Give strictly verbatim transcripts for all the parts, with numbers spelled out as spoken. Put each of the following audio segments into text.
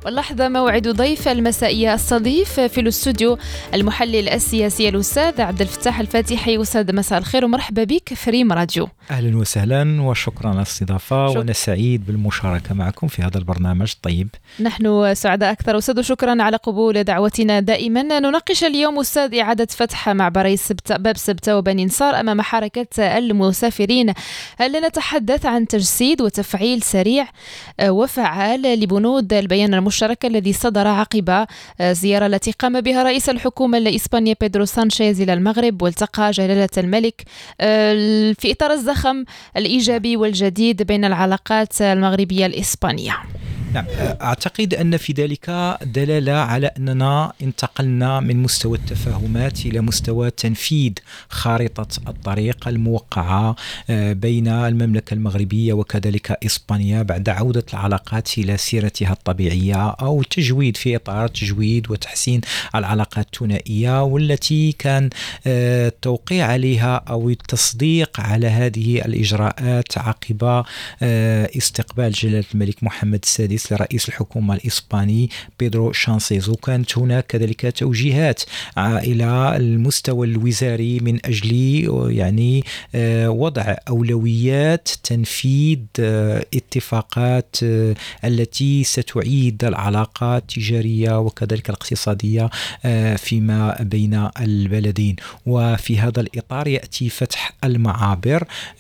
واللحظة موعد ضيف المسائية. استضيف في الاستوديو المحلل السياسي الأستاذ عبد الفتاح الفاتحي. أستاذ مساء الخير ومرحبا بك في ريم راديو. أهلا وسهلا وشكرا على الاستضافة، وأنا سعيد بالمشاركة معكم في هذا البرنامج الطيب. نحن سعداء أكثر أستاذ، شكرا على قبول دعوتنا دائما. نناقش اليوم أستاذ إعادة فتح معبري سبتة باب سبتة وبني نصار أمام حركة المسافرين. لنتحدث عن تجسيد وتفعيل سريع وفعال لبنود البيان المشترك الذي صدر عقب زيارة التي قام بها رئيس الحكومة الإسبانية بيدرو سانشيز إلى المغرب، والتقى جلالة الملك في إطار الزخم الإيجابي والجديد بين العلاقات المغربية الإسبانية. نعم، أعتقد أن في ذلك دلالة على أننا انتقلنا من مستوى التفاهمات إلى مستوى تنفيذ خارطة الطريق الموقعة بين المملكة المغربية وكذلك إسبانيا بعد عودة العلاقات إلى سيرتها الطبيعية، أو تجويد في إطار تجويد وتحسين العلاقات الثنائية، والتي كان التوقيع عليها أو التصديق على هذه الإجراءات عقب استقبال جلالة الملك محمد السادس لرئيس الحكومة الإسباني بيدرو سانشيز. وكانت هناك كذلك توجيهات إلى المستوى الوزاري من أجل يعني وضع أولويات تنفيذ اتفاقات التي ستعيد العلاقات التجارية وكذلك الاقتصادية فيما بين البلدين. وفي هذا الإطار يأتي فتح المعابر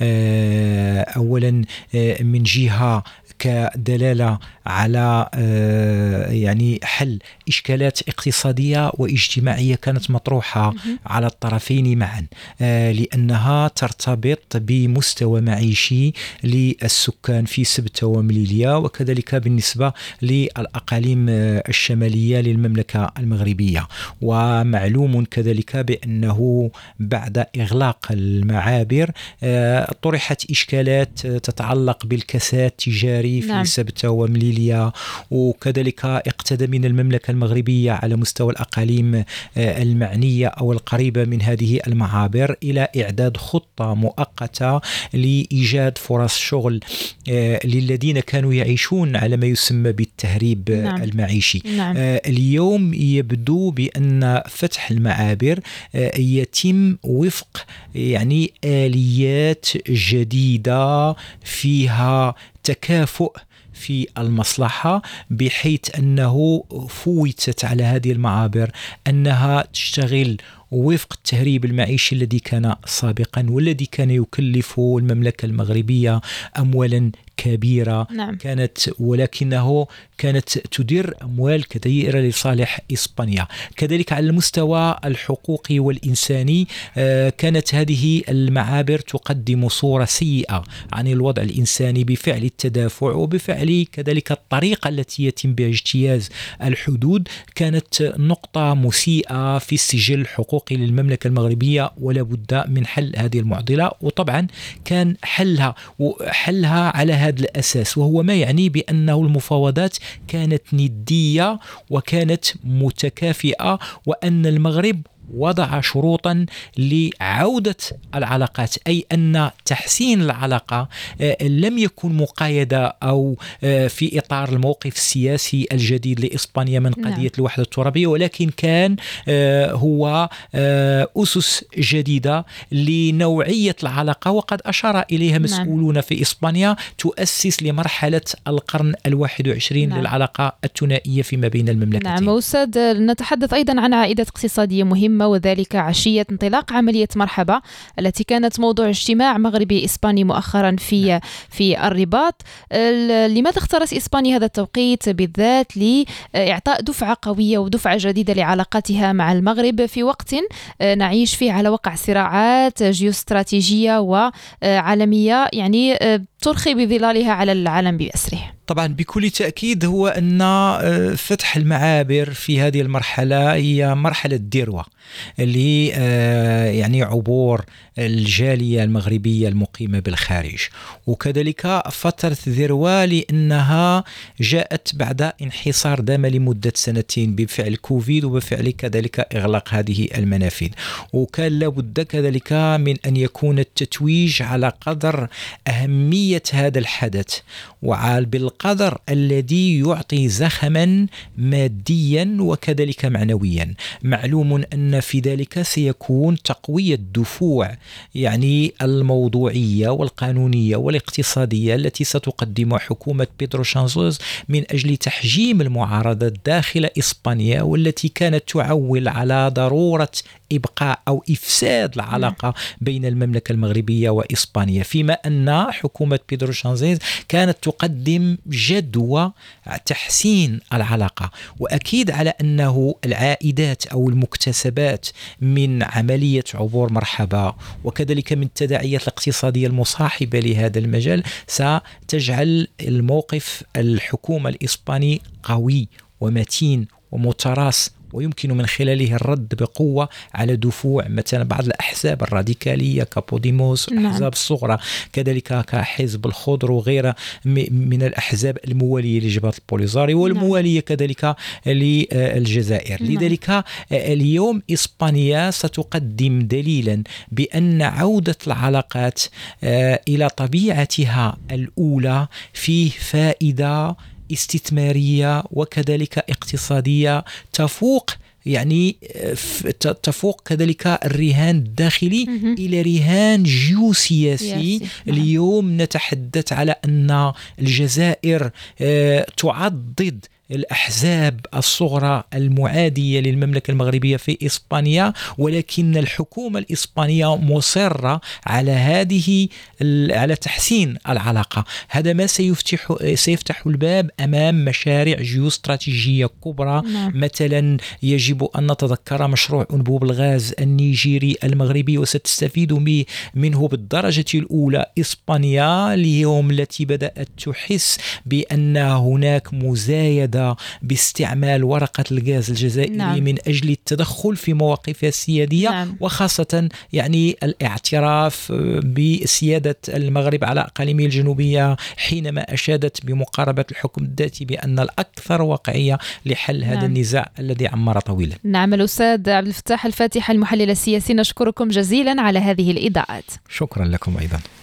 أولا من جهة كدلالة على يعني حل إشكالات اقتصادية واجتماعية كانت مطروحة على الطرفين معا، لأنها ترتبط بمستوى معيشي للسكان في سبتة ومليلية، وكذلك بالنسبة للأقاليم الشمالية للمملكة المغربية. ومعلوم كذلك بأنه بعد إغلاق المعابر طرحت إشكالات تتعلق بالكساد التجاري في نعم. سبتة ومليلية، وكذلك اقتدى من المملكة المغربية على مستوى الأقاليم المعنية أو القريبة من هذه المعابر إلى إعداد خطة مؤقتة لإيجاد فرص شغل للذين كانوا يعيشون على ما يسمى بالتهريب نعم. المعيشي نعم. اليوم يبدو بأن فتح المعابر يتم وفق يعني آليات جديدة فيها تكافؤ في المصلحة، بحيث أنه فوتت على هذه المعابر أنها تشتغل وفق التهريب المعيشي الذي كان سابقا، والذي كان يكلف المملكة المغربية أموالا كبيرة نعم. كانت ولكنه كانت تدير أموال كثيرة لصالح إسبانيا. كذلك على المستوى الحقوقي والإنساني كانت هذه المعابر تقدم صورة سيئة عن الوضع الإنساني بفعل التدافع وبفعل كذلك الطريقة التي يتم بها اجتياز الحدود. كانت نقطة مسيئة في السجل الحقوقي للمملكة المغربية، ولا بد من حل هذه المعضلة. وطبعا كان حلها وحلها على هذا الأساس، وهو ما يعني بأنه المفاوضات كانت ندية وكانت متكافئة، وأن المغرب وضع شروطا لعودة العلاقات، أي أن تحسين العلاقة لم يكن مقايدة أو في إطار الموقف السياسي الجديد لإسبانيا من قضية نعم. الوحدة الترابية، ولكن كان هو أسس جديدة لنوعية العلاقة، وقد أشار إليها مسؤولون نعم. في إسبانيا تؤسس لمرحلة القرن الواحد والعشرين نعم. للعلاقة الثنائية فيما بين المملكتين. نعم أستاذ، نتحدث أيضا عن عائدة اقتصادية مهمة، وذلك عشية انطلاق عملية مرحبا التي كانت موضوع اجتماع مغربي إسباني مؤخرا في في الرباط. لماذا اختارت إسبانيا هذا التوقيت بالذات لإعطاء دفعة قوية ودفعة جديدة لعلاقاتها مع المغرب في وقت نعيش فيه على وقع صراعات جيوستراتيجية وعالمية يعني ترخي بظلالها على العالم بأسره؟ طبعا بكل تأكيد هو أن فتح المعابر في هذه المرحلة هي مرحلة ذروة اللي يعني عبور الجالية المغربية المقيمة بالخارج، وكذلك فترة ذروة لأنها جاءت بعد انحصار دام لمدة سنتين بفعل كوفيد وبفعل كذلك إغلاق هذه المنافذ، وكان لابد كذلك من أن يكون التتويج على قدر أهمية أهمية هذا الحدث وبالقدر الذي يعطي زخما ماديا وكذلك معنويا. معلوم أن في ذلك سيكون تقوية دفوع يعني الموضوعية والقانونية والاقتصادية التي ستقدمها حكومة بيدرو سانشيز من أجل تحجيم المعارضة داخل إسبانيا، والتي كانت تعول على ضرورة إبقاء أو إفساد العلاقة بين المملكة المغربية وإسبانيا، فيما أن حكومة بيدرو سانشيز كانت تقدم جدوى تحسين العلاقة. وأكيد على أنه العائدات أو المكتسبات من عملية عبور مرحبا وكذلك من التداعيات الاقتصادية المصاحبة لهذا المجال ستجعل الموقف الحكومة الإسباني قوي ومتين ومتراس، ويمكن من خلاله الرد بقوة على دفوع مثلا بعض الأحزاب الراديكالية كبوديموس الأحزاب نعم. الصغرى، كذلك كحزب الخضر وغيرها من الأحزاب الموالية لجبهة البوليزاريو والموالية نعم. كذلك للجزائر نعم. لذلك اليوم إسبانيا ستقدم دليلا بأن عودة العلاقات إلى طبيعتها الأولى فيه فائدة استثمارية وكذلك اقتصادية تفوق يعني تفوق كذلك الرهان الداخلي إلى رهان جيوسياسي. اليوم نتحدث على أن الجزائر تعضد الأحزاب الصغرى المعادية للمملكة المغربية في إسبانيا، ولكن الحكومة الإسبانية مصرة على هذه على تحسين العلاقة. هذا ما سيفتح سيفتح الباب أمام مشاريع جيوستراتيجية كبرى نعم. مثلا يجب أن نتذكر مشروع أنبوب الغاز النيجيري المغربي، وستستفيد منه بالدرجة الأولى إسبانيا اليوم التي بدأت تحس بأن هناك مزايدة باستعمال ورقة الغاز الجزائري نعم. من أجل التدخل في مواقفها السيادية نعم. وخاصة يعني الاعتراف بسيادة المغرب على أقاليمه الجنوبية حينما أشادت بمقاربة الحكم الذاتي بأن الأكثر واقعية لحل نعم. هذا النزاع الذي عمر طويلا. نعم الأستاذ عبد الفتاح الفاتح المحلل السياسي، نشكركم جزيلا على هذه الإضاءات. شكرا لكم أيضا.